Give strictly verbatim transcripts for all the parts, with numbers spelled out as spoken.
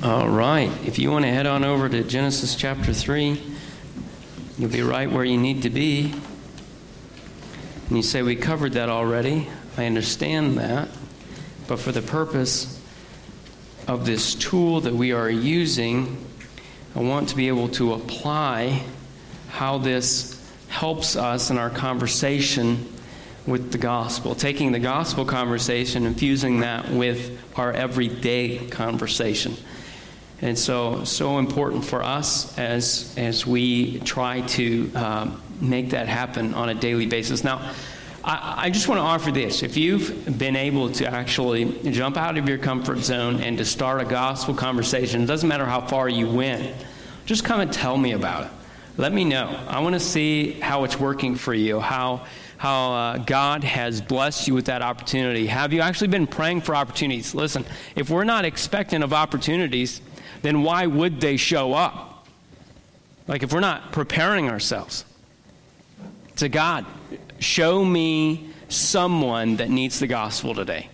All right. If you want to head on over to Genesis chapter three, you'll be right where you need to be. And you say, we covered that already. I understand that. But for the purpose of this tool that we are using, I want to be able to apply how this helps us in our conversation with the gospel, taking the gospel conversation and fusing that with our everyday conversation. And so, so important for us as as we try to uh, make that happen on a daily basis. Now, I, I just want to offer this. If you've been able to actually jump out of your comfort zone and to start a gospel conversation, it doesn't matter how far you went, just come and tell me about it. Let me know. I want to see how it's working for you, how how uh, God has blessed you with that opportunity. Have you actually been praying for opportunities? Listen, if we're not expectant of opportunities, then why would they show up? Like if we're not preparing ourselves to God, show me someone that needs the gospel today.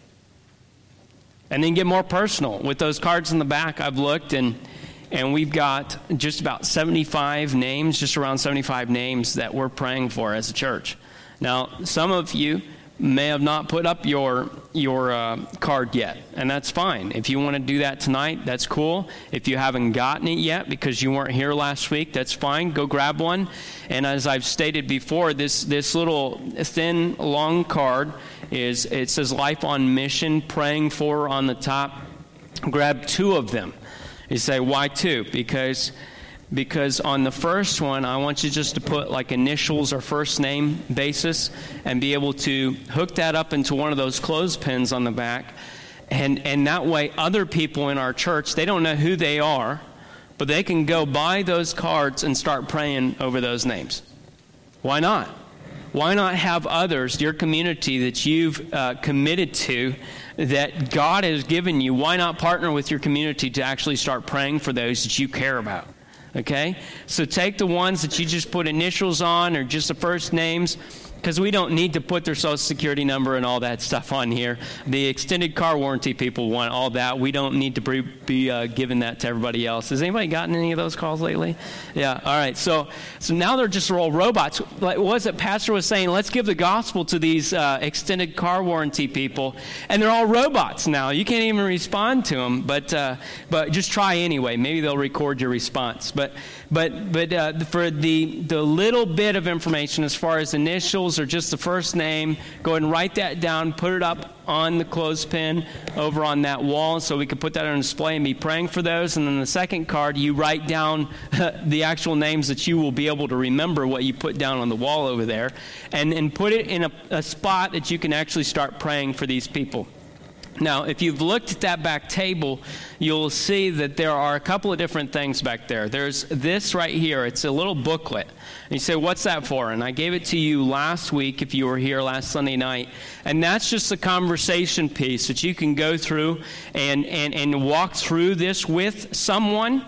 And then get more personal. With those cards in the back, I've looked and and we've got just about seventy-five names, just around seventy-five names that we're praying for as a church. Now, some of you may have not put up your your uh, card yet, and that's fine. If you want to do that tonight, that's cool. If you haven't gotten it yet because you weren't here last week, that's fine. Go grab one. And as I've stated before, this this little thin, long card is it says Life on Mission, praying for on the top. Grab two of them. You say, why two? Because Because on the first one, I want you just to put like initials or first name basis and be able to hook that up into one of those clothespins on the back. And, and that way, other people in our church, they don't know who they are, but they can go buy those cards and start praying over those names. Why not? Why not have others, your community that you've uh, committed to, that God has given you, why not partner with your community to actually start praying for those that you care about? Okay? So take the ones that you just put initials on or just the first names, because we don't need to put their social security number and all that stuff on here. The extended car warranty people want all that. We don't need to be, be uh, giving that to everybody else. Has anybody gotten any of those calls lately? Yeah, all right. So so now they're just all robots. Like what was it Pastor was saying? Let's give the gospel to these uh, extended car warranty people. And they're all robots now. You can't even respond to them. But uh, but just try anyway. Maybe they'll record your response. But but but uh, for the the little bit of information as far as initials or just the first name, go ahead and write that down, put it up on the clothespin over on that wall so we can put that on display and be praying for those. And then the second card, you write down the actual names that you will be able to remember what you put down on the wall over there, and, and put it in a, a spot that you can actually start praying for these people. Now, if you've looked at that back table, you'll see that there are a couple of different things back there. There's this right here. It's a little booklet. And you say, what's that for? And I gave it to you last week if you were here last Sunday night. And that's just a conversation piece that you can go through and, and, and walk through this with someone.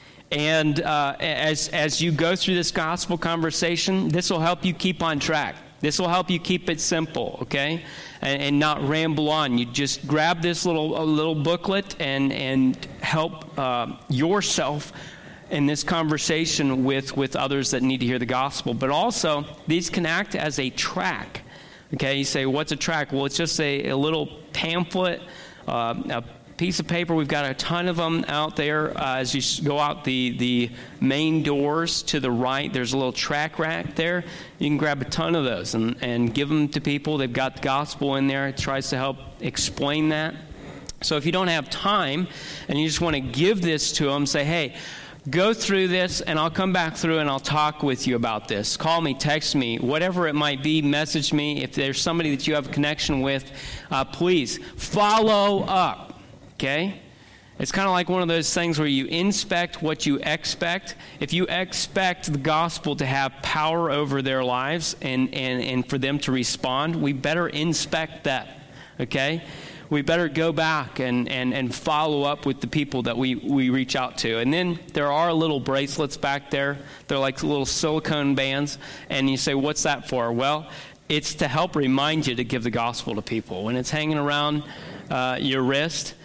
And uh, as, as you go through this gospel conversation, this will help you keep on track. This will help you keep it simple, okay, and, and not ramble on. You just grab this little little booklet and and help uh, yourself in this conversation with, with others that need to hear the gospel. But also, these can act as a track, okay? You say, what's a track? Well, it's just a, a little pamphlet, uh, a piece of paper. We've got a ton of them out there. Uh, as you go out the, the main doors to the right, there's a little track rack there. You can grab a ton of those and, and give them to people. They've got the gospel in there. It tries to help explain that. So if you don't have time and you just want to give this to them, say, hey, go through this and I'll come back through and I'll talk with you about this. Call me, text me, whatever it might be, message me. If there's somebody that you have a connection with, uh, please follow up. Okay? It's kind of like one of those things where you inspect what you expect. If you expect the gospel to have power over their lives and, and, and for them to respond, we better inspect that. Okay? We better go back and, and, and follow up with the people that we, we reach out to. And then there are little bracelets back there. They're like little silicone bands. And you say, what's that for? Well, it's to help remind you to give the gospel to people. When it's hanging around uh, your wrist,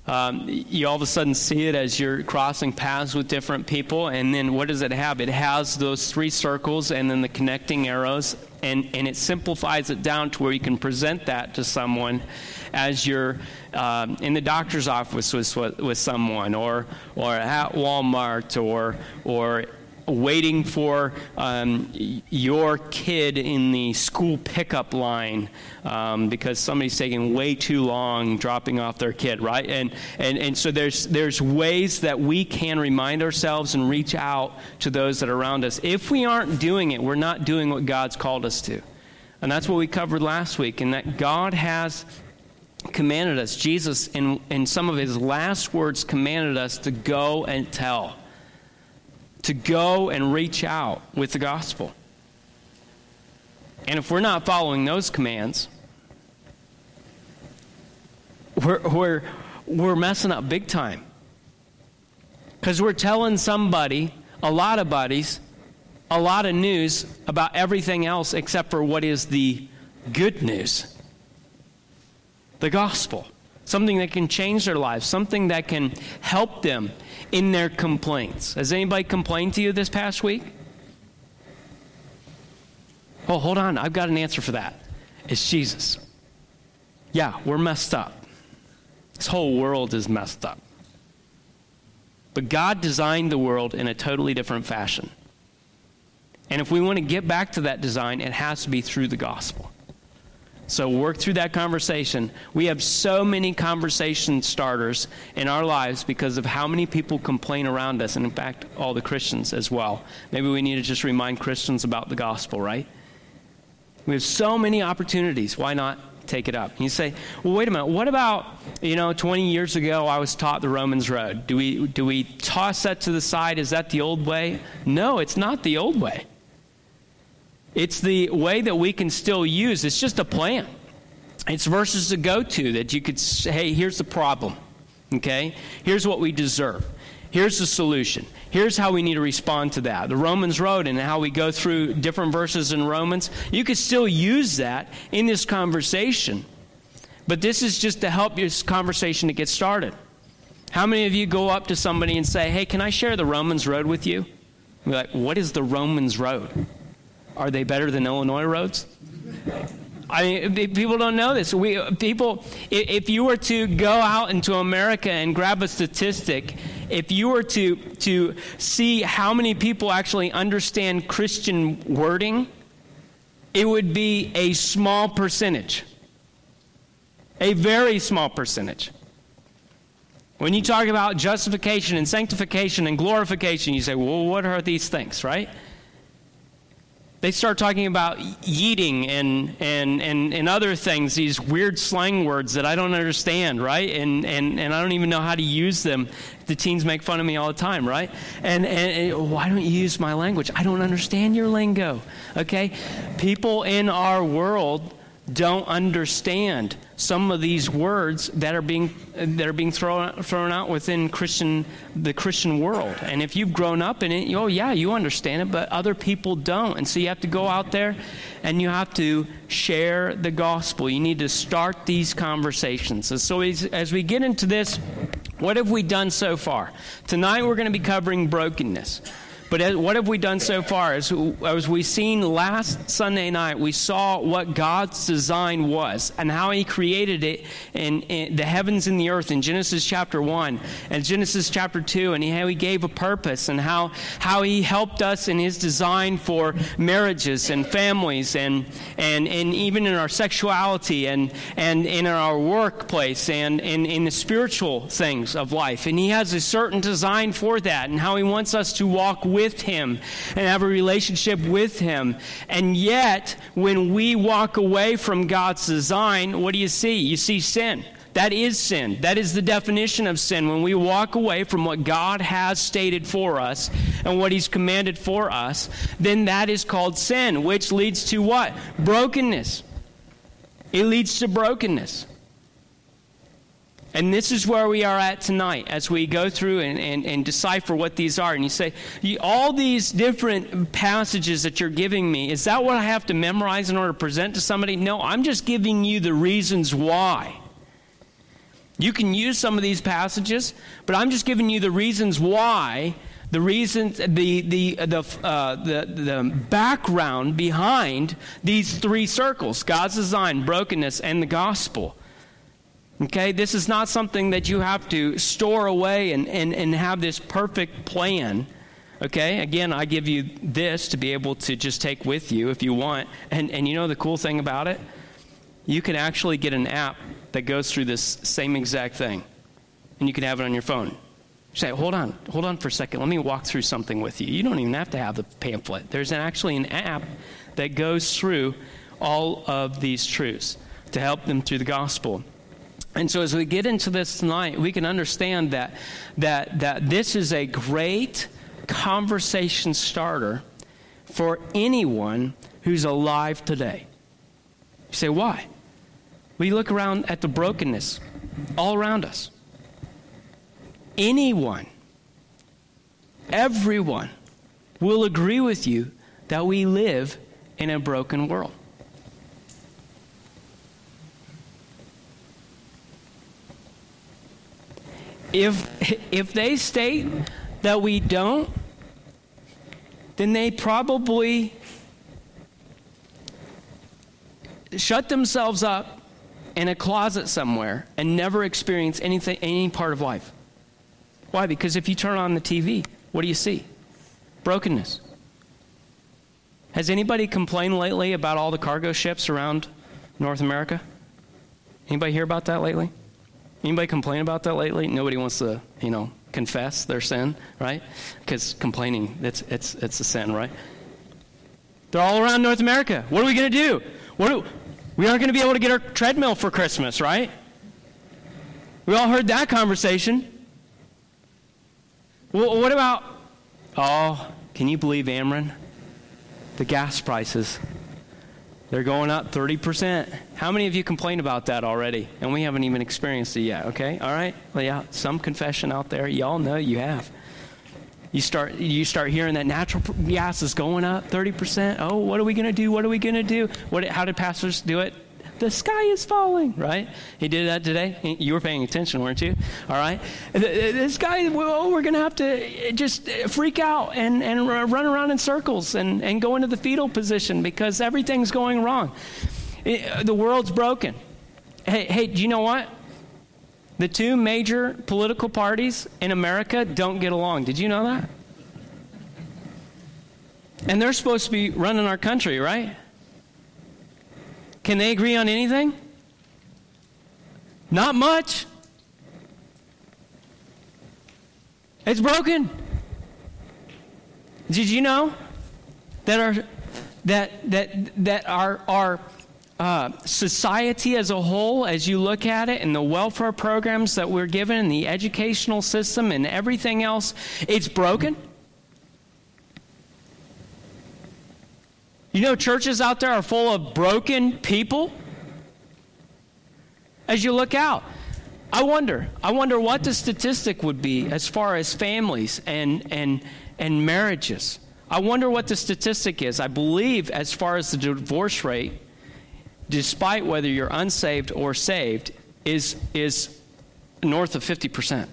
Um, you all of a sudden see it as you're crossing paths with different people, and then what does it have? It has those three circles and then the connecting arrows, and, and it simplifies it down to where you can present that to someone as you're um, in the doctor's office with, with someone, or or at Walmart, or or waiting for um, your kid in the school pickup line um, because somebody's taking way too long dropping off their kid, right? And, and and so there's there's ways that we can remind ourselves and reach out to those that are around us. If we aren't doing it, we're not doing what God's called us to. And that's what we covered last week, and that God has commanded us. Jesus, in, in some of his last words, commanded us to go and tell. To go and reach out with the gospel. And if we're not following those commands, we're we're we're messing up big time. Because we're telling somebody, a lot of buddies, a lot of news about everything else except for what is the good news. The gospel. Something that can change their lives. Something that can help them in their complaints. Has anybody complained to you this past week? Oh, hold on. I've got an answer for that. It's Jesus. Yeah, we're messed up. This whole world is messed up. But God designed the world in a totally different fashion. And if we want to get back to that design, it has to be through the gospel. So work through that conversation. We have so many conversation starters in our lives because of how many people complain around us, and in fact, all the Christians as well. Maybe we need to just remind Christians about the gospel, right? We have so many opportunities. Why not take it up? And you say, well, wait a minute. What about, you know, twenty years ago I was taught the Romans road. Do we, do we toss that to the side? Is that the old way? No, it's not the old way. It's the way that we can still use. It's just a plan. It's verses to go to that you could say, hey, here's the problem, okay? Here's what we deserve. Here's the solution. Here's how we need to respond to that. The Romans road and how we go through different verses in Romans, you could still use that in this conversation. But this is just to help your conversation to get started. How many of you go up to somebody and say, hey, can I share the Romans road with you? Be like, what is the Romans road? Are they better than Illinois roads? I mean, people don't know this. We people, if you were to go out into America and grab a statistic, if you were to to see how many people actually understand Christian wording, it would be a small percentage. A very small percentage. When you talk about justification and sanctification and glorification, you say, well, what are these things, right? They start talking about yeeting and, and, and, and other things, these weird slang words that I don't understand, right? And, and, and I don't even know how to use them. The teens make fun of me all the time, right? And, and, and why don't you use my language? I don't understand your lingo, okay? People in our world don't understand some of these words that are being that are being thrown thrown out within Christian the Christian world. And if you've grown up in it, oh yeah, you understand it, but other people don't. And so you have to go out there and you have to share the gospel. You need to start these conversations. And so as, as we get into this, what have we done so far? Tonight we're going to be covering brokenness. But as, what have we done so far? As, as we seen last Sunday night, we saw what God's design was and how he created it in, in the heavens and the earth in Genesis chapter one and Genesis chapter two, and how he gave a purpose and how, how he helped us in his design for marriages and families and, and, and even in our sexuality and, and in our workplace and in, in the spiritual things of life. And he has a certain design for that and how he wants us to walk with with him and have a relationship with him. And yet, when we walk away from God's design, what do you see? You see sin. That is sin. That is the definition of sin. When we walk away from what God has stated for us and what he's commanded for us, then that is called sin, which leads to what? Brokenness. It leads to brokenness. And this is where we are at tonight as we go through and, and, and decipher what these are. And you say, all these different passages that you're giving me, is that what I have to memorize in order to present to somebody? No, I'm just giving you the reasons why. You can use some of these passages, but I'm just giving you the reasons why, the reasons, the the the uh, the, the background behind these three circles: God's design, brokenness, and the gospel. Okay, this is not something that you have to store away and, and, and have this perfect plan. Okay, again, I give you this to be able to just take with you if you want. And, and you know the cool thing about it? You can actually get an app that goes through this same exact thing. And you can have it on your phone. You say, hold on, hold on for a second. Let me walk through something with you. You don't even have to have the pamphlet. There's an, actually an app that goes through all of these truths to help them through the gospel. And so as we get into this tonight, we can understand that that that this is a great conversation starter for anyone who's alive today. You say, why? We look around at the brokenness all around us. Anyone, everyone will agree with you that we live in a broken world. If if they state that we don't, then they probably shut themselves up in a closet somewhere and never experience anything, any part of life. Why? Because if you turn on the T V, what do you see? Brokenness. Has anybody complained lately about all the cargo ships around North America? Anybody hear about that lately? Anybody complain about that lately? Nobody wants to, you know, confess their sin, right? Because complaining, it's it's it's a sin, right? They're all around North America. What are we going to do? What do, we aren't going to be able to get our treadmill for Christmas, right? We all heard that conversation. Well, what about, oh, can you believe Ameren? The gas prices. They're going up thirty percent. How many of you complained about that already? And we haven't even experienced it yet, okay? All right? Well, yeah, some confession out there. Y'all know you have. You start you start hearing that natural gas is going up thirty percent. Oh, what are we going to do? What are we going to do? What? How did pastors do it? The sky is falling, right? He did that today. You were paying attention, weren't you? All right. This guy, well, we're going to have to just freak out and, and run around in circles and, and go into the fetal position because everything's going wrong. The world's broken. Hey, hey, do you know what? The two major political parties in America don't get along. Did you know that? And they're supposed to be running our country, right? Can they agree on anything? Not much. It's broken. Did you know that our that that that our our uh, society as a whole, as you look at it, and the welfare programs that we're given, and the educational system, and everything else, it's broken? You know, churches out there are full of broken people. As you look out, I wonder, I wonder what the statistic would be as far as families and and and marriages. I wonder what the statistic is. I believe as far as the divorce rate, despite whether you're unsaved or saved, is is north of fifty percent.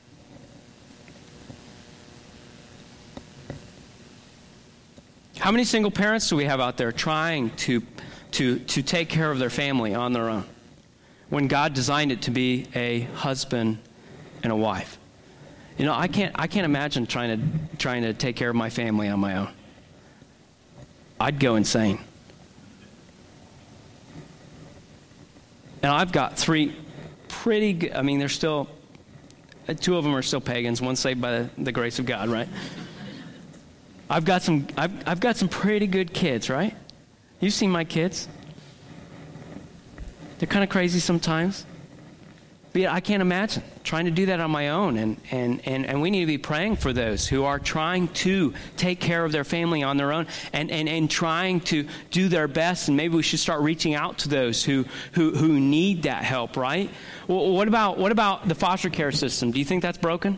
How many single parents do we have out there trying to, to, to take care of their family on their own when God designed it to be a husband and a wife? You know, I can't I can't imagine trying to trying to take care of my family on my own. I'd go insane. And I've got three pretty good, I mean, they're still, two of them are still pagans, one saved by the, the grace of God, right? I've got some I've, I've got some pretty good kids, right? You've seen my kids. They're kind of crazy sometimes. But yet I can't imagine trying to do that on my own. And, and, and, and we need to be praying for those who are trying to take care of their family on their own and, and, and trying to do their best. And maybe we should start reaching out to those who, who, who need that help, right? Well, what about what about the foster care system? Do you think that's broken?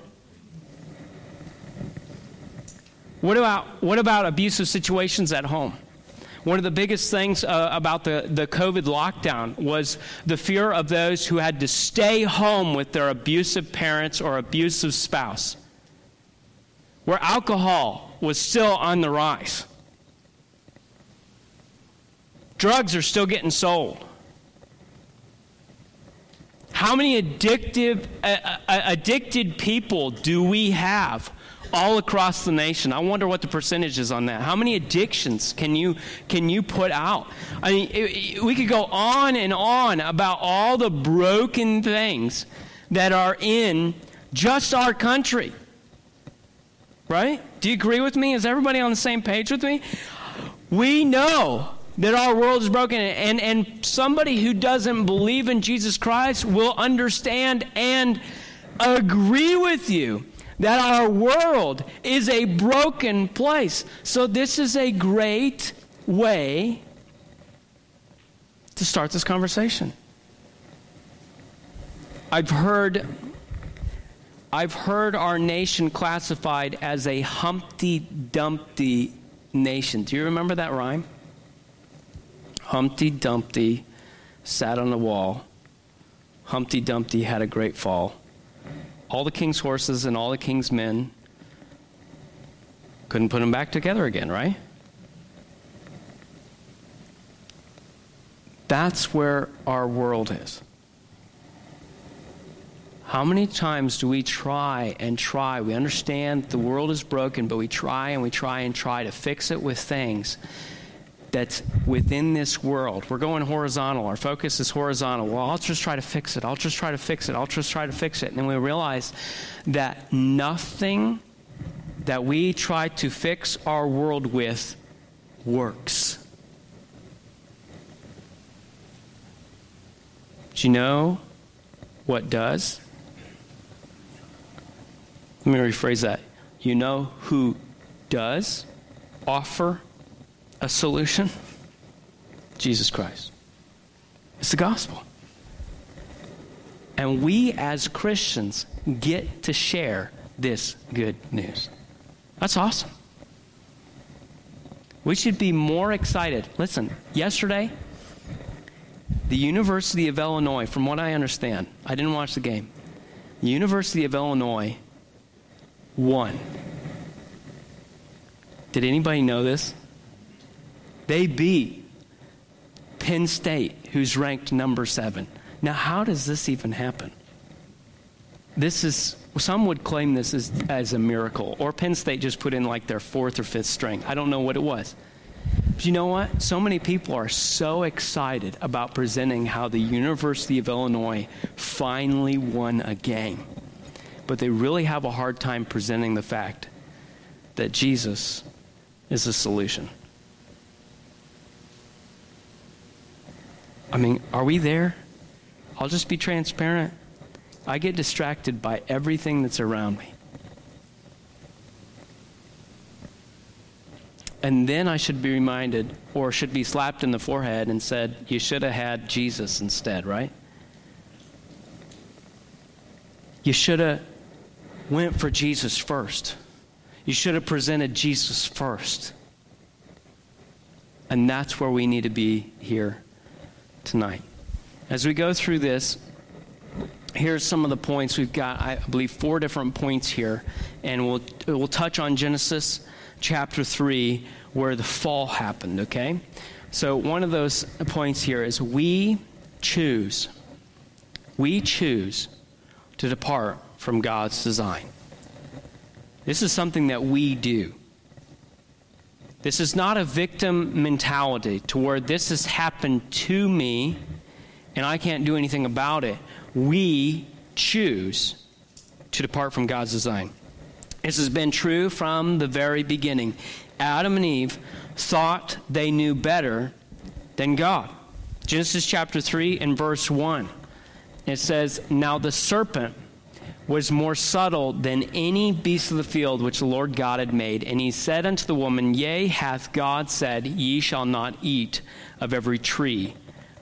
What about what about abusive situations at home? One of the biggest things uh, about the, the COVID lockdown was the fear of those who had to stay home with their abusive parents or abusive spouse, where alcohol was still on the rise. Drugs are still getting sold. How many addictive, uh, uh, addicted people do we have all across the nation? I wonder what the percentage is on that. How many addictions can you can you put out? I mean, it, it, we could go on and on about all the broken things that are in just our country. Right? Do you agree with me? Is everybody on the same page with me? We know that our world is broken, and, and somebody who doesn't believe in Jesus Christ will understand and agree with you that our world is a broken place. So this is a great way to start this conversation. I've heard I've heard our nation classified as a Humpty Dumpty nation. Do you remember that rhyme? Humpty Dumpty sat on the wall. Humpty Dumpty had a great fall. All the king's horses and all the king's men couldn't put them back together again, right? That's where our world is. How many times do we try and try? We understand the world is broken, but we try and we try and try to fix it with things that's within this world. We're going horizontal. Our focus is horizontal. Well, I'll just try to fix it. I'll just try to fix it. I'll just try to fix it. And then we realize that nothing that we try to fix our world with works. Do you know what does? Let me rephrase that. You know who does offer a solution? Jesus Christ. It's the gospel. And we as Christians get to share this good news. That's awesome. We should be more excited. Listen, yesterday, the University of Illinois, from what I understand, I didn't watch the game, the University of Illinois won. Did anybody know this? They beat Penn State, who's ranked number seven. Now, how does this even happen? This is, some would claim this as, as a miracle, or Penn State just put in like their fourth or fifth string. I don't know what it was. But you know what? So many people are so excited about presenting how the University of Illinois finally won a game. But they really have a hard time presenting the fact that Jesus is the solution. I mean, are we there? I'll just be transparent. I get distracted by everything that's around me. And then I should be reminded, or should be slapped in the forehead and said, you should have had Jesus instead, right? You should have went for Jesus first. You should have presented Jesus first. And that's where we need to be here tonight. As we go through this, here's some of the points. We've got, I believe, four different points here. And we'll we'll touch on Genesis chapter three, where the fall happened, okay? So one of those points here is we choose, we choose to depart from God's design. This is something that we do. This is not a victim mentality to where this has happened to me and I can't do anything about it. We choose to depart from God's design. This has been true from the very beginning. Adam and Eve thought they knew better than God. Genesis chapter three and verse one. It says, now the serpent was more subtle than any beast of the field which the Lord God had made. And he said unto the woman, yea, hath God said, ye shall not eat of every tree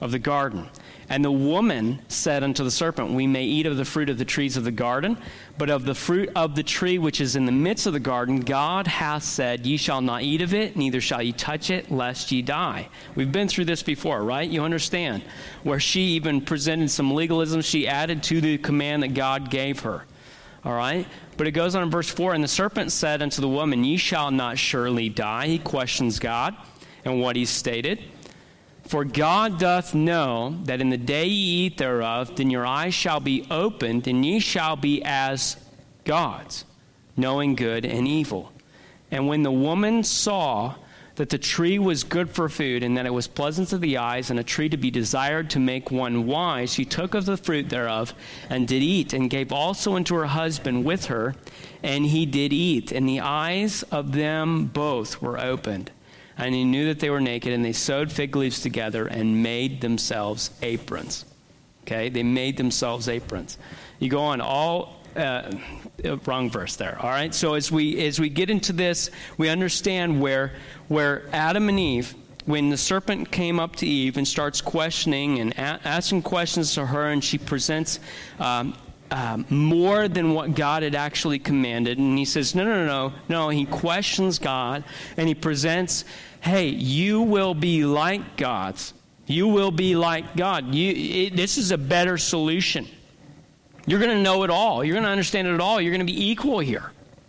of the garden. And the woman said unto the serpent, we may eat of the fruit of the trees of the garden, but of the fruit of the tree which is in the midst of the garden, God hath said, ye shall not eat of it, neither shall ye touch it, lest ye die. We've been through this before, right? You understand. Where she even presented some legalism she added to the command that God gave her. All right? But it goes on in verse four, and the serpent said unto the woman, ye shall not surely die. He questions God and what he stated. For God doth know that in the day ye eat thereof, then your eyes shall be opened, and ye shall be as gods, knowing good and evil. And when the woman saw that the tree was good for food, and that it was pleasant to the eyes, and a tree to be desired to make one wise, she took of the fruit thereof, and did eat, and gave also unto her husband with her, and he did eat. And the eyes of them both were opened. And he knew that they were naked, and they sewed fig leaves together and made themselves aprons. Okay, they made themselves aprons. You go on, all uh, wrong verse there. All right, so as we as we get into this, we understand where where Adam and Eve, when the serpent came up to Eve and starts questioning and a- asking questions to her, and she presents Um, Um, more than what God had actually commanded. And he says, no, no, no, no, no. He questions God, and he presents, hey, you will be like gods. You will be like God. You, it, this is a better solution. You're going to know it all. You're going to understand it all. You're going to be equal here.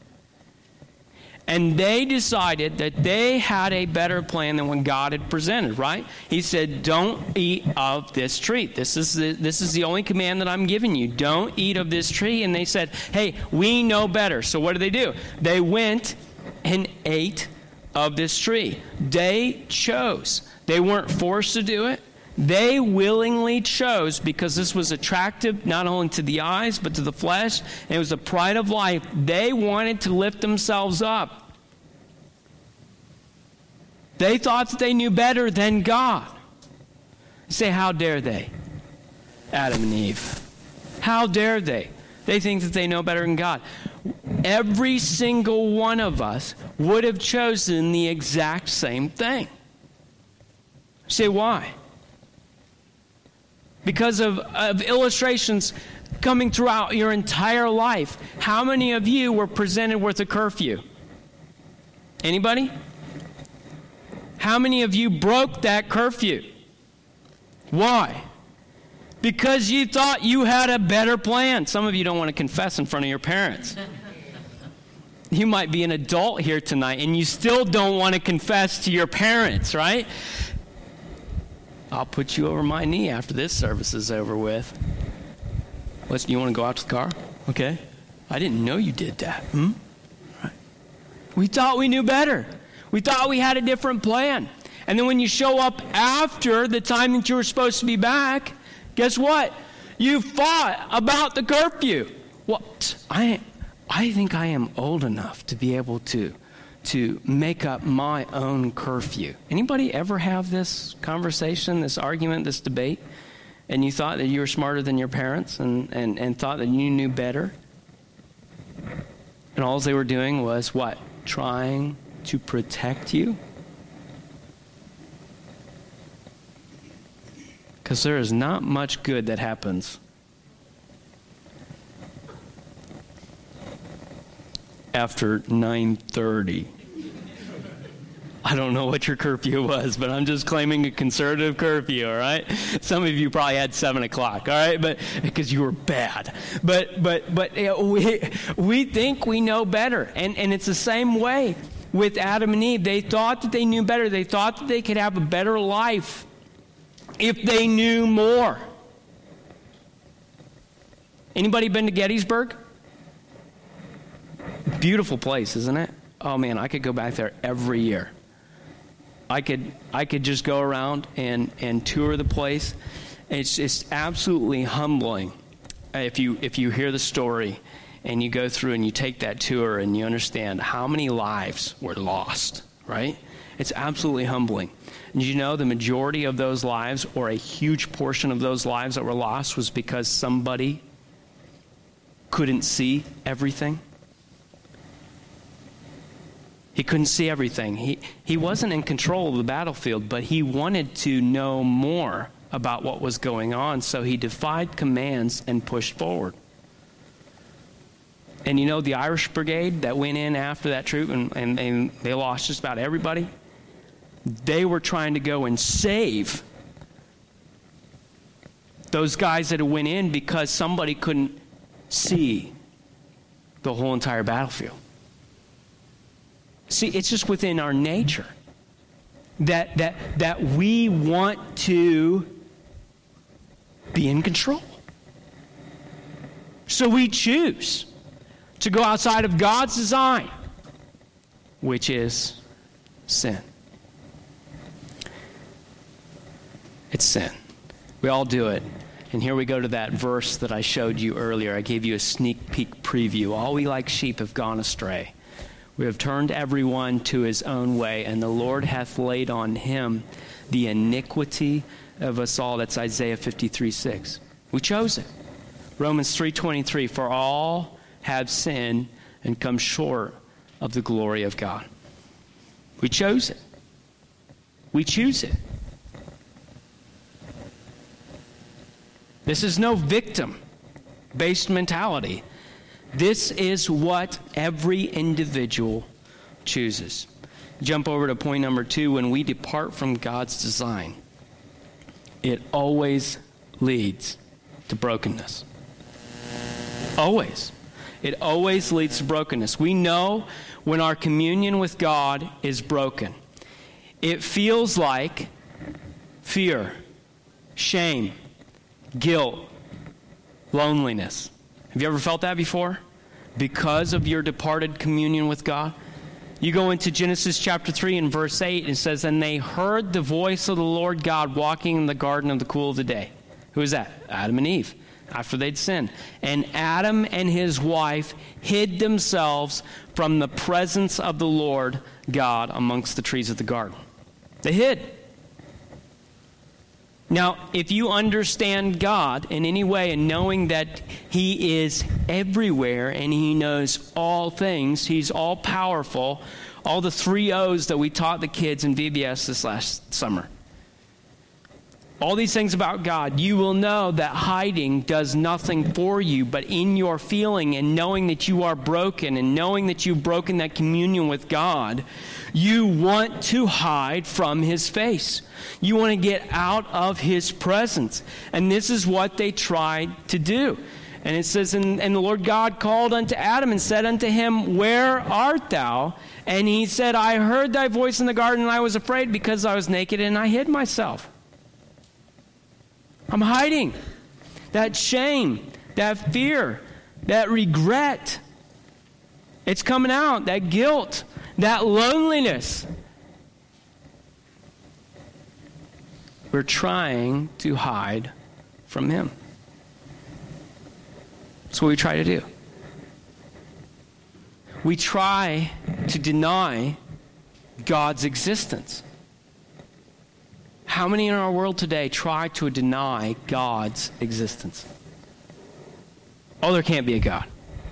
And they decided that they had a better plan than what God had presented, right? He said, don't eat of this tree. This is the, this is the only command that I'm giving you. Don't eat of this tree. And they said, hey, we know better. So what did they do? They went and ate of this tree. They chose. They weren't forced to do it. They willingly chose, because this was attractive not only to the eyes but to the flesh, and it was the pride of life. They wanted to lift themselves up. They thought that they knew better than God. You say, how dare they? Adam and Eve. How dare they? They think that they know better than God. Every single one of us would have chosen the exact same thing. You say, why? Because of, of illustrations coming throughout your entire life. How many of you were presented with a curfew? Anybody? How many of you broke that curfew? Why? Because you thought you had a better plan. Some of you don't want to confess in front of your parents. You might be an adult here tonight, and you still don't want to confess to your parents, right? I'll put you over my knee after this service is over with. Listen, you want to go out to the car? Okay. I didn't know you did that. Hmm? Right. We thought we knew better. We thought we had a different plan. And then when you show up after the time that you were supposed to be back, guess what? You fought about the curfew. Well, I, I think I am old enough to be able to to make up my own curfew. Anybody ever have this conversation, this argument, this debate, and you thought that you were smarter than your parents and, and, and thought that you knew better? And all they were doing was what? Trying to protect you? Because there is not much good that happens after nine thirty. I don't know what your curfew was, but I'm just claiming a conservative curfew, all right? Some of you probably had seven o'clock, all right? But because you were bad. But but but you know, we we think we know better. And, and it's the same way with Adam and Eve. They thought that they knew better. They thought that they could have a better life if they knew more. Anybody been to Gettysburg? Beautiful place, isn't it? Oh man, I could go back there every year. I could I could just go around and, and tour the place. It's just absolutely humbling if you if you hear the story and you go through and you take that tour and you understand how many lives were lost, right? It's absolutely humbling. And you know the majority of those lives, or a huge portion of those lives that were lost, was because somebody couldn't see everything. He couldn't see everything. He he wasn't in control of the battlefield, but he wanted to know more about what was going on, so he defied commands and pushed forward. And you know the Irish Brigade that went in after that troop, and, and, and they lost just about everybody? They were trying to go and save those guys that went in because somebody couldn't see the whole entire battlefield. See, it's just within our nature that that that we want to be in control. So we choose to go outside of God's design, which is sin. It's sin. We all do it. And here we go to that verse that I showed you earlier. I gave you a sneak peek preview. All we like sheep have gone astray. We have turned everyone to his own way, and the Lord hath laid on him the iniquity of us all. That's Isaiah fifty-three six. We chose it. Romans three twenty-three, for all have sinned and come short of the glory of God. We chose it. We choose it. This is no victim-based mentality. This is what every individual chooses. Jump over to point number two. When we depart from God's design, it always leads to brokenness. Always. It always leads to brokenness. We know when our communion with God is broken. It feels like fear, shame, guilt, loneliness. Have you ever felt that before? Because of your departed communion with God? You go into Genesis chapter three and verse eight, and it says, and they heard the voice of the Lord God walking in the garden of the cool of the day. Who is that? Adam and Eve, after they'd sinned. And Adam and his wife hid themselves from the presence of the Lord God amongst the trees of the garden. They hid. Now, if you understand God in any way and knowing that he is everywhere and he knows all things, he's all powerful, all the three O's that we taught the kids in V B S this last summer. All these things about God, you will know that hiding does nothing for you, but in your feeling and knowing that you are broken and knowing that you've broken that communion with God, you want to hide from his face. You want to get out of his presence. And this is what they tried to do. And it says, and, and the Lord God called unto Adam and said unto him, where art thou? And he said, I heard thy voice in the garden, and I was afraid because I was naked, and I hid myself. I'm hiding. That shame, that fear, that regret, it's coming out. That guilt, that loneliness. We're trying to hide from him. That's what we try to do. We try to deny God's existence. How many in our world today try to deny God's existence? Oh, there can't be a God.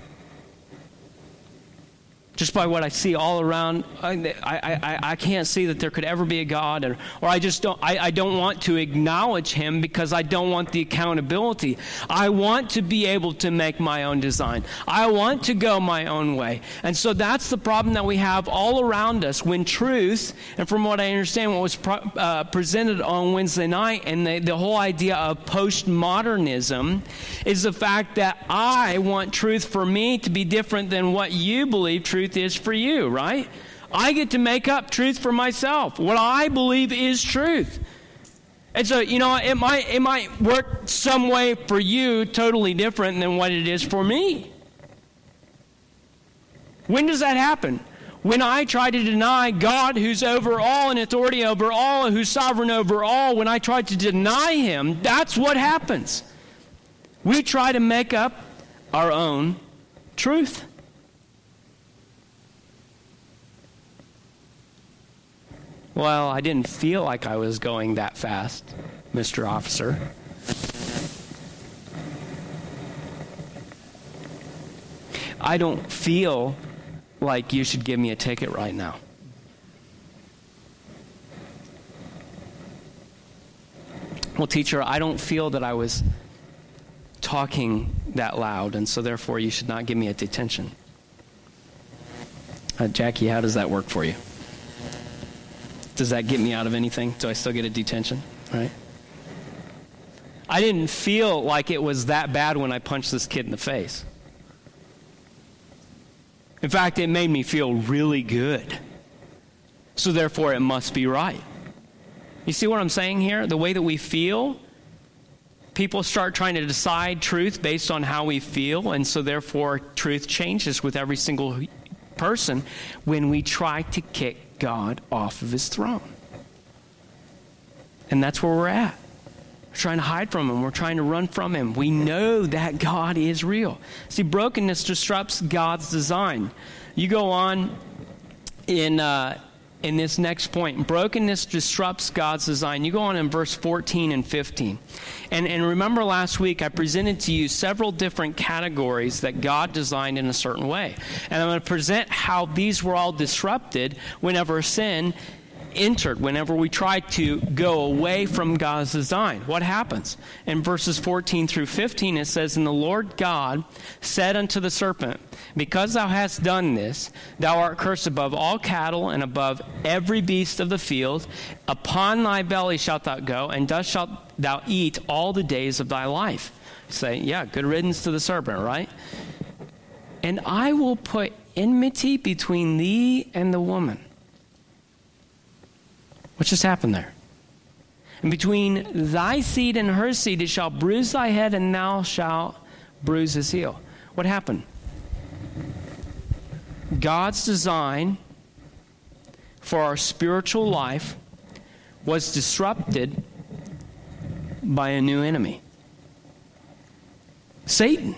Just by what I see all around, I, I, I can't see that there could ever be a God, or, or I just don't, I, I don't want to acknowledge him because I don't want the accountability. I want to be able to make my own design. I want to go my own way. And so that's the problem that we have all around us when truth, and from what I understand, what was pro, uh, presented on Wednesday night, and the, the whole idea of postmodernism is the fact that I want truth for me to be different than what you believe truth is for you, right? I get to make up truth for myself. What I believe is truth. And so, you know, it might it might work some way for you totally different than what it is for me. When does that happen? When I try to deny God, who's over all and authority over all, who's sovereign over all, when I try to deny him, that's what happens. We try to make up our own truth. Well, I didn't feel like I was going that fast, Mister Officer. I don't feel like you should give me a ticket right now. Well, teacher, I don't feel that I was talking that loud, and so therefore you should not give me a detention. Uh, Jackie, how does that work for you? Does that get me out of anything? Do I still get a detention? Right? I didn't feel like it was that bad when I punched this kid in the face. In fact, it made me feel really good. So therefore, it must be right. You see what I'm saying here? The way that we feel, people start trying to decide truth based on how we feel, and so therefore truth changes with every single person when we try to kick God off of his throne. And that's where we're at. We're trying to hide from him. We're trying to run from him. We know that God is real. See, brokenness disrupts God's design. You go on in... Uh, In this next point, brokenness disrupts God's design. You go on in verse fourteen and fifteen. And, and remember last week I presented to you several different categories that God designed in a certain way. And I'm going to present how these were all disrupted whenever sin entered, whenever we try to go away from God's design. What happens? In verses fourteen through fifteen, it says, "And the Lord God said unto the serpent, Because thou hast done this, thou art cursed above all cattle and above every beast of the field. Upon thy belly shalt thou go, and dust shalt thou eat all the days of thy life." Say, yeah, good riddance to the serpent, right? "And I will put enmity between thee and the woman." What just happened there? "And between thy seed and her seed, it shall bruise thy head, and thou shalt bruise his heel." What happened? God's design for our spiritual life was disrupted by a new enemy. Satan.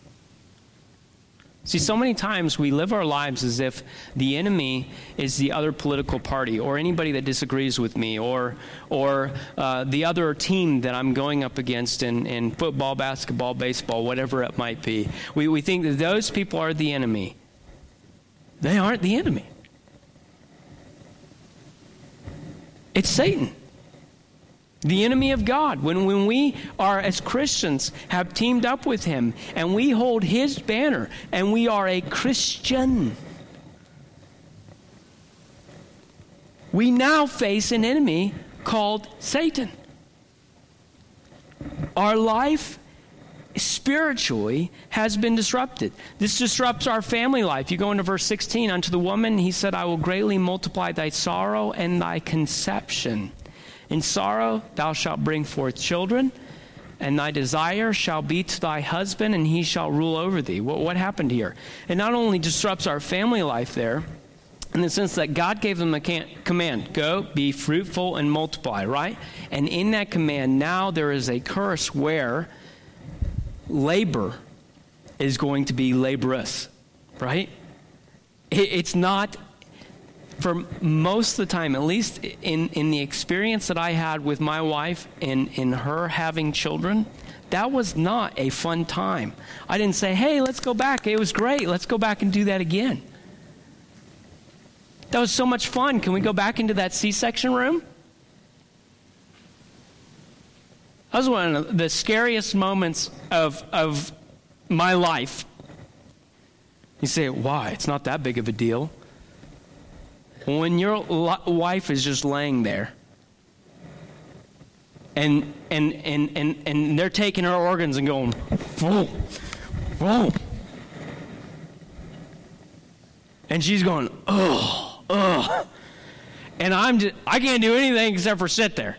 See, so many times we live our lives as if the enemy is the other political party or anybody that disagrees with me or or uh, the other team that I'm going up against in, in football, basketball, baseball, whatever it might be. We, we think that those people are the enemy. They aren't the enemy. It's Satan. The enemy of God. When, when we are, as Christians, have teamed up with him and we hold his banner and we are a Christian, we now face an enemy called Satan. Our life spiritually has been disrupted. This disrupts our family life. You go into verse sixteen, "Unto the woman he said, I will greatly multiply thy sorrow and thy conception. In sorrow thou shalt bring forth children, and thy desire shall be to thy husband, and he shall rule over thee." What, what happened here? It not only disrupts our family life there, in the sense that God gave them a can- command, go, be fruitful, and multiply, right? And in that command, now there is a curse where labor is going to be laborious, right? It, it's not... For most of the time, at least in, in the experience that I had with my wife and in her having children, that was not a fun time. I didn't say, hey, let's go back. It was great. Let's go back and do that again. That was so much fun. Can we go back into that C-section room? That was one of the scariest moments of, of my life. You say, why? It's not that big of a deal. When your wife is just laying there and and and and, and they're taking her organs and going, whoa, whoa. And she's going, oh, oh. And I'm just, I can't do anything except for sit there.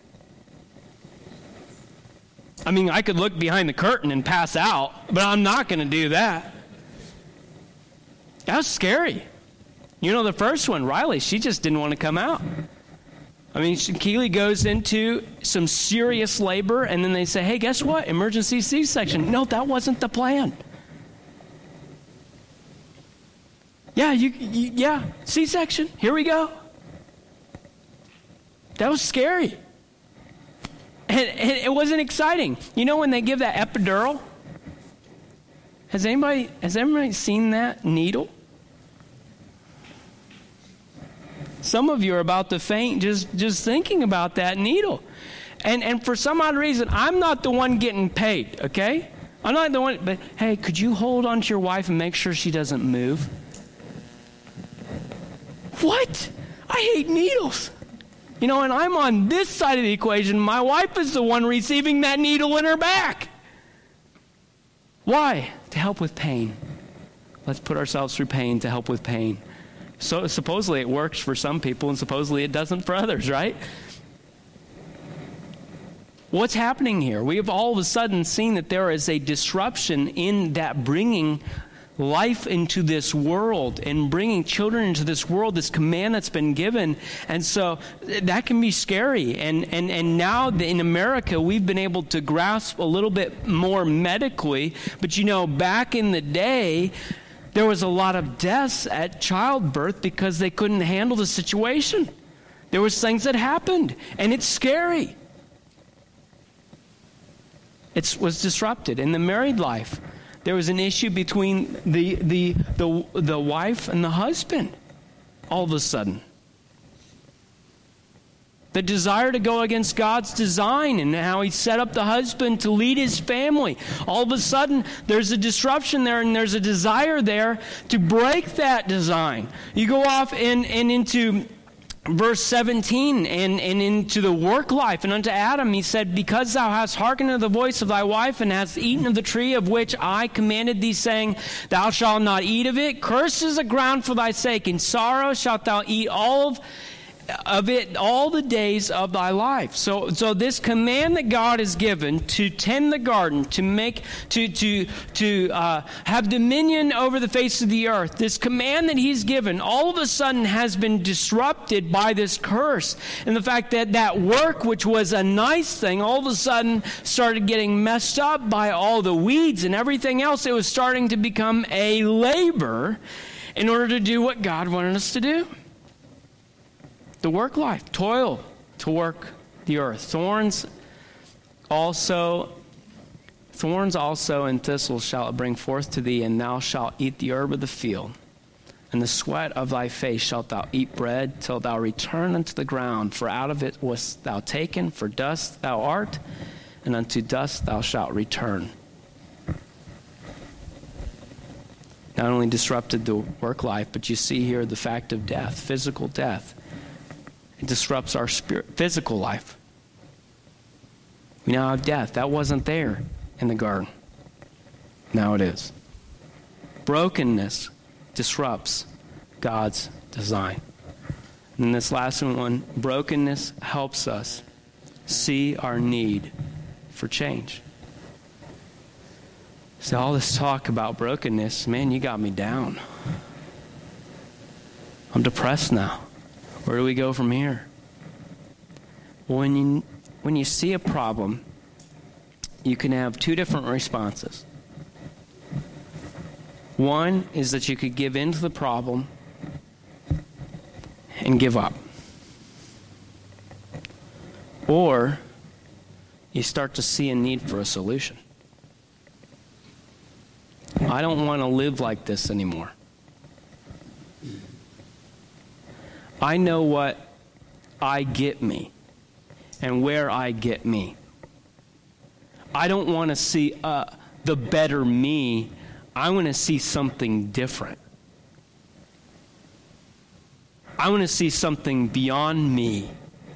I mean, I could look behind the curtain and pass out, but I'm not going to do that. That was scary. You know, the first one, Riley, she just didn't want to come out. I mean, she, Keely goes into some serious labor, and then they say, hey, guess what? Emergency C-section. No, that wasn't the plan. Yeah, you, you yeah, C-section. Here we go. That was scary. And, and it wasn't exciting. You know when they give that epidural? Has anybody, has anybody seen that needle? Some of you are about to faint just, just thinking about that needle. And and for some odd reason, I'm not the one getting paid, okay? I'm not the one, but hey, could you hold on to your wife and make sure she doesn't move? What? I hate needles. You know, and I'm on this side of the equation. My wife is the one receiving that needle in her back. Why? To help with pain. Let's put ourselves through pain to help with pain. So supposedly it works for some people and supposedly it doesn't for others, right? What's happening here? We have all of a sudden seen that there is a disruption in that bringing life into this world and bringing children into this world, this command that's been given. And so that can be scary. And, and, and now in America, we've been able to grasp a little bit more medically. But you know, back in the day, there was a lot of deaths at childbirth because they couldn't handle the situation. There was things that happened, and it's scary. It was disrupted. In the married life, there was an issue between the, the, the, the wife and the husband all of a sudden. The desire to go against God's design and how he set up the husband to lead his family. All of a sudden, there's a disruption there and there's a desire there to break that design. You go off and, and into verse seventeen and, and into the work life. And unto Adam he said, because thou hast hearkened to the voice of thy wife and hast eaten of the tree of which I commanded thee, saying, thou shalt not eat of it. Cursed is the ground for thy sake. In sorrow shalt thou eat all of of it all the days of thy life. So so this command that God has given to tend the garden, to make to to to uh, have dominion over the face of the earth, this command that he's given all of a sudden has been disrupted by this curse. And the fact that that work, which was a nice thing, all of a sudden started getting messed up by all the weeds and everything else. It was starting to become a labor in order to do what God wanted us to do. The work life, toil to work the earth. Thorns also, thorns also and thistles shall it bring forth to thee, and thou shalt eat the herb of the field. And the sweat of thy face shalt thou eat bread, till thou return unto the ground. For out of it wast thou taken, for dust thou art, and unto dust thou shalt return. Not only disrupted the work life, but you see here the fact of death, physical death. It disrupts our spirit, physical life. We now have death. That wasn't there in the garden. Now it is. Brokenness disrupts God's design. And this last one, brokenness helps us see our need for change. So all this talk about brokenness, man, you got me down. I'm depressed now. Where do we go from here? Well, when you, when you see a problem, you can have two different responses. One is that you could give in to the problem and give up. Or you start to see a need for a solution. I don't want to live like this anymore. I know what I get me and where I get me. I don't want to see uh, the better me. I want to see something different. I want to see something beyond me.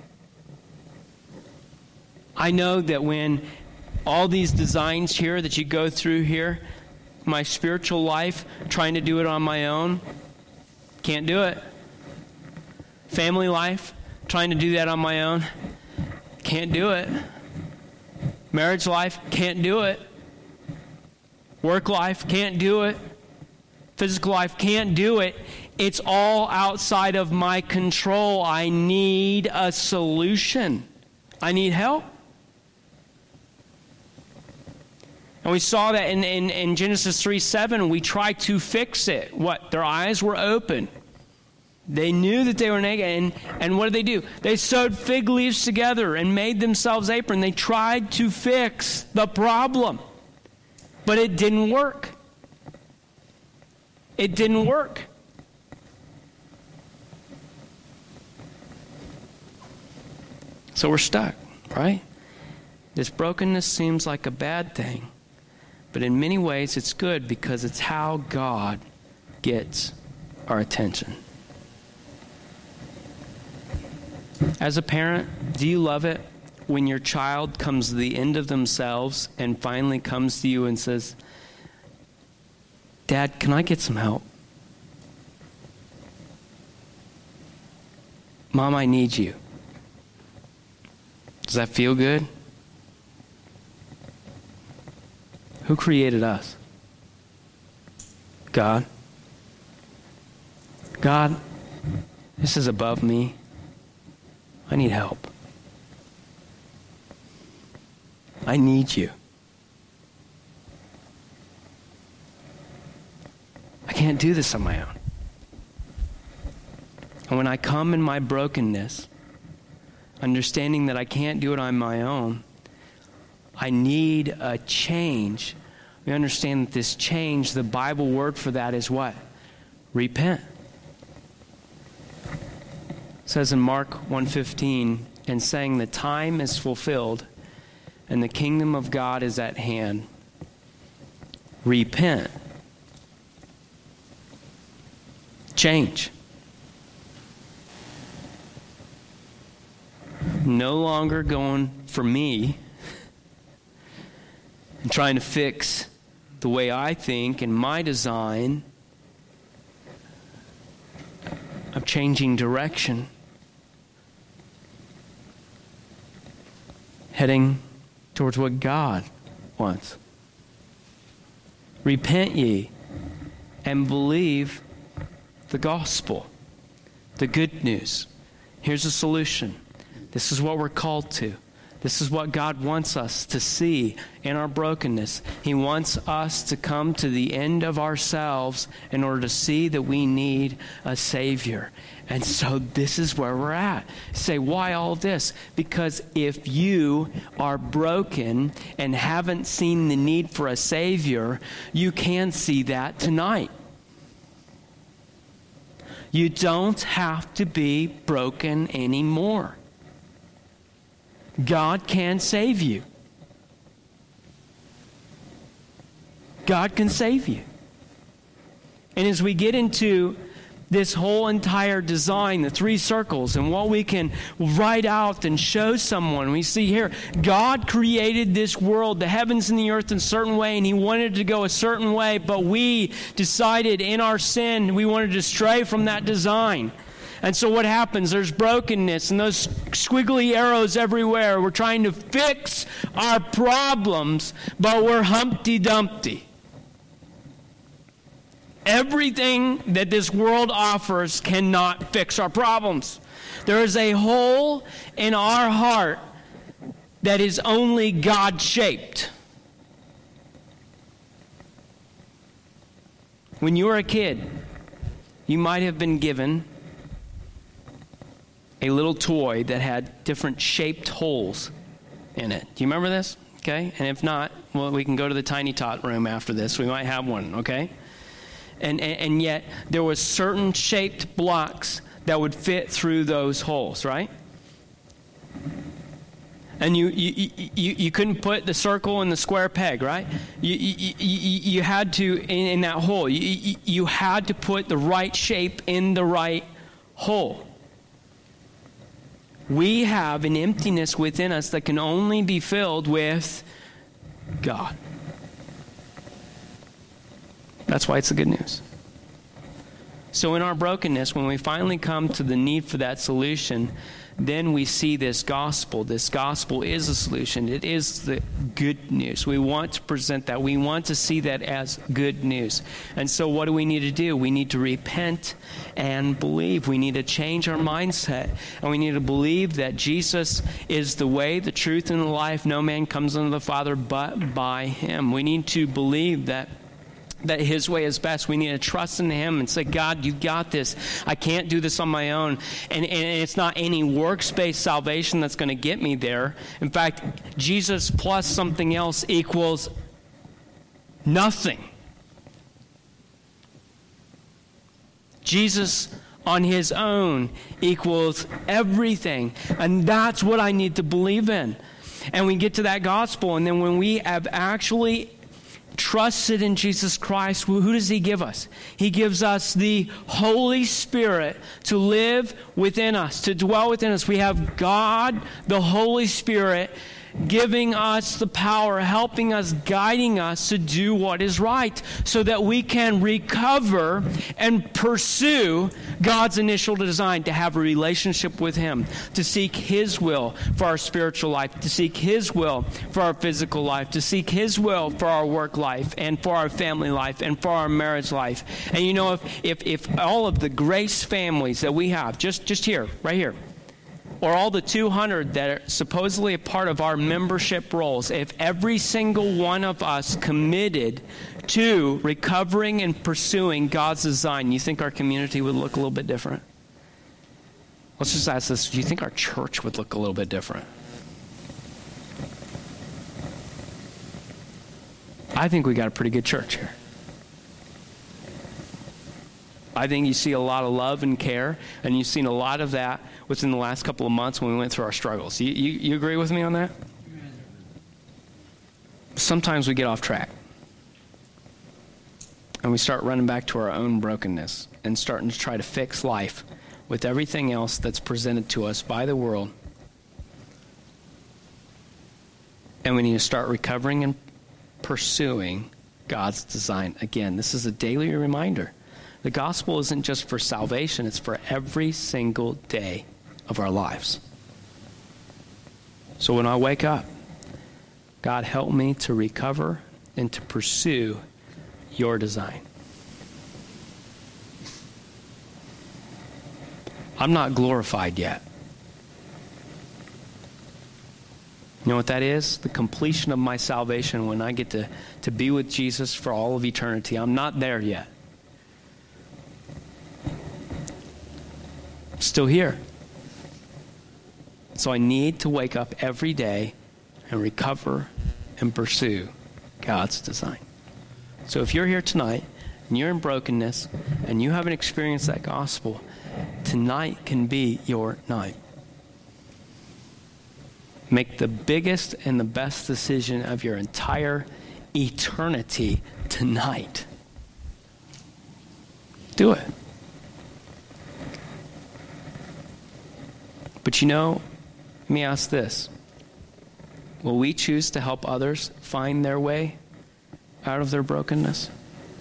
I know that when all these designs here that you go through here, my spiritual life, trying to do it on my own, can't do it. Family life, trying to do that on my own, can't do it. Marriage life, can't do it. Work life, can't do it. Physical life, can't do it. It's all outside of my control. I need a solution. I need help. And we saw that in, in, in Genesis three seven, we tried to fix it. What? Their eyes were open. They knew that they were naked, and, and what did they do? They sewed fig leaves together and made themselves apron. They tried to fix the problem, but it didn't work. It didn't work. So we're stuck, right? This brokenness seems like a bad thing, but in many ways it's good because it's how God gets our attention. As a parent, do you love it when your child comes to the end of themselves and finally comes to you and says, Dad, can I get some help? Mom, I need you. Does that feel good? Who created us? God. God, this is above me. I need help. I need you. I can't do this on my own. And when I come in my brokenness, understanding that I can't do it on my own, I need a change. We understand that this change, the Bible word for that is what? Repent. It says in Mark one fifteen, and saying the time is fulfilled and the kingdom of God is at hand. Repent. Change. No longer going for me and trying to fix the way I think and my design. I'm changing direction. Heading towards what God wants. Repent ye and believe the gospel, the good news. Here's a solution. This is what we're called to. This is what God wants us to see in our brokenness. He wants us to come to the end of ourselves in order to see that we need a Savior. And so this is where we're at. Say, why all this? Because if you are broken and haven't seen the need for a Savior, you can see that tonight. You don't have to be broken anymore. God can save you. God can save you. And as we get into this whole entire design, the three circles, and what we can write out and show someone, we see here, God created this world, the heavens and the earth in a certain way, and He wanted to go a certain way, but we decided in our sin we wanted to stray from that design. And so what happens? There's brokenness and those squiggly arrows everywhere. We're trying to fix our problems, but we're Humpty Dumpty. Everything that this world offers cannot fix our problems. There is a hole in our heart that is only God-shaped. When you were a kid, you might have been given a little toy that had different shaped holes in it. Do you remember this? Okay? And if not, well, we can go to the Tiny Tot room after this. We might have one, okay? And, and, and yet, there was certain shaped blocks that would fit through those holes, right? And you you, you, you couldn't put the circle in the square peg, right? You, you, you, you had to, in, in that hole, you, you, you had to put the right shape in the right hole. We have an emptiness within us that can only be filled with God. That's why it's the good news. So in our brokenness, when we finally come to the need for that solution, then we see this gospel. This gospel is a solution. It is the good news. We want to present that. We want to see that as good news. And so what do we need to do? We need to repent and believe. We need to change our mindset. And we need to believe that Jesus is the way, the truth, and the life. No man comes unto the Father but by Him. We need to believe that that His way is best. We need to trust in Him and say, God, you got this. I can't do this on my own. And, and it's not any works-based salvation that's going to get me there. In fact, Jesus plus something else equals nothing. Jesus on His own equals everything. And that's what I need to believe in. And we get to that gospel, and then when we have actually trusted in Jesus Christ, who does he give us? He gives us the Holy Spirit to live within us, to dwell within us. We have God, the Holy Spirit, giving us the power, helping us, guiding us to do what is right so that we can recover and pursue God's initial design, to have a relationship with him, to seek his will for our spiritual life, to seek his will for our physical life, to seek his will for our work life and for our family life and for our marriage life. And you know, if if, if all of the Grace families that we have, just, just here, right here, or all the two hundred that are supposedly a part of our membership rolls, if every single one of us committed to recovering and pursuing God's design, you think our community would look a little bit different? Let's just ask this. Do you think our church would look a little bit different? I think we got a pretty good church here. I think you see a lot of love and care, and you've seen a lot of that within the last couple of months when we went through our struggles. You, you, you agree with me on that? Sometimes we get off track, and we start running back to our own brokenness and starting to try to fix life with everything else that's presented to us by the world. And we need to start recovering and pursuing God's design. Again, this is a daily reminder. The gospel isn't just for salvation, it's for every single day of our lives. So when I wake up, God, help me to recover and to pursue your design. I'm not glorified yet. You know what that is? The completion of my salvation when I get to, to be with Jesus for all of eternity. I'm not there yet. Still here. So I need to wake up every day and recover and pursue God's design. So if you're here tonight and you're in brokenness and you haven't experienced that gospel, tonight can be your night. Make the biggest and the best decision of your entire eternity tonight. Do it. But you know, let me ask this. Will we choose to help others find their way out of their brokenness?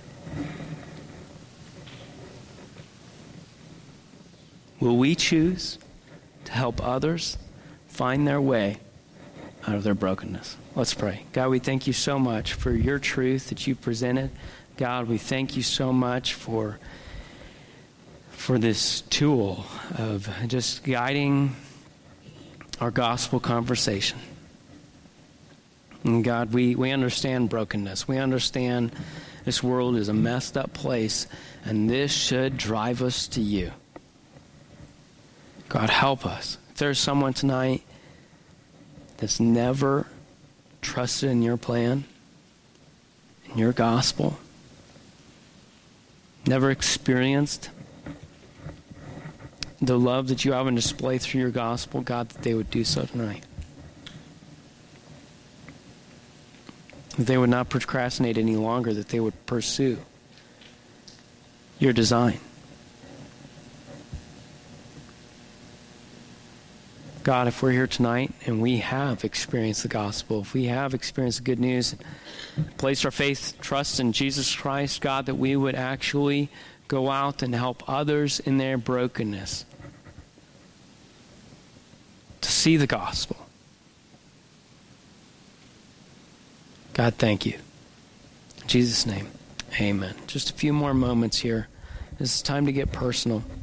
Will we choose to help others find their way out of their brokenness? Let's pray. God, we thank you so much for your truth that you've presented. God, we thank you so much for for this tool of just guiding our gospel conversation. And God, we, we understand brokenness. We understand this world is a messed up place, and this should drive us to you. God, help us. If there's someone tonight that's never trusted in your plan, in your gospel, never experienced the love that you have on display through your gospel, God, that they would do so tonight. That they would not procrastinate any longer, that they would pursue your design. God, if we're here tonight and we have experienced the gospel, if we have experienced the good news, placed our faith, trust in Jesus Christ, God, that we would actually go out and help others in their brokenness to see the gospel. God, thank you. In Jesus' name, amen. Just a few more moments here. This is time to get personal.